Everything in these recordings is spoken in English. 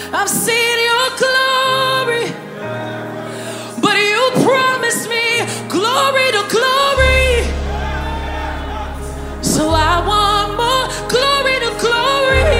I've seen your glory, but you promised me glory to glory. So I want more glory to glory.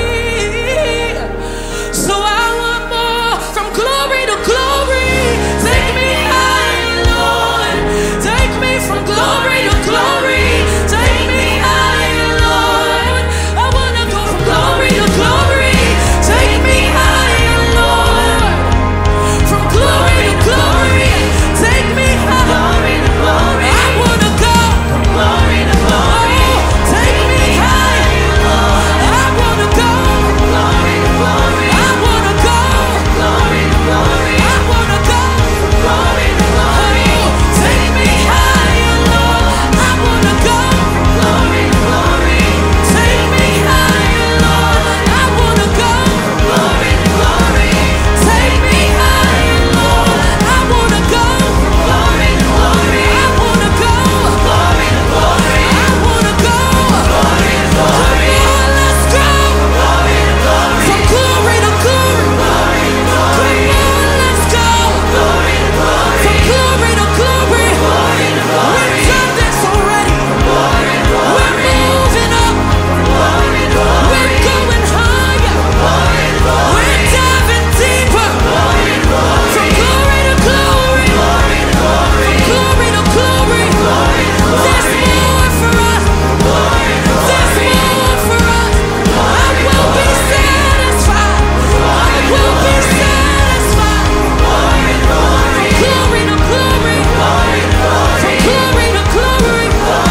So I want more from glory to glory. Take me higher, Lord. Take me from glory to glory. Take me higher, Lord. I want to go from glory to glory. Take me higher, Lord. From glory to glory. Take me higher. Glory to glory. I want to go from glory to glory. Take me higher, Lord. I want to go from glory to glory. I want to go from glory to glory. I want to go from glory to glory. Take me higher, Lord. I want to go from glory to glory. Take me higher, Lord. I want to go from glory to glory. Take me higher, Lord. I want to go from glory to glory. I want to go from glory to glory. I want to go glory to glory. Come on, let's go from glory to glory. From glory to glory. Come on, let's go glory to glory. From glory to glory. We've done this already. We're moving up. We're going higher. We're diving deeper. From glory to glory. From glory to glory. There's more for us. There's more for us. I will be satisfied. I will be satisfied. From glory to glory. From glory to glory.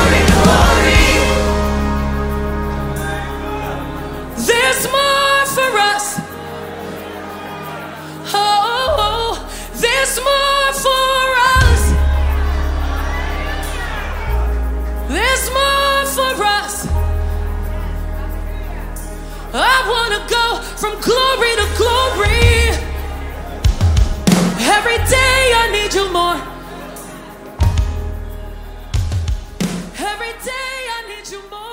There's more for us. Oh, there's more for us. There's more for us. I want to go from glory to glory. Every day I need you more. Every day I need you more.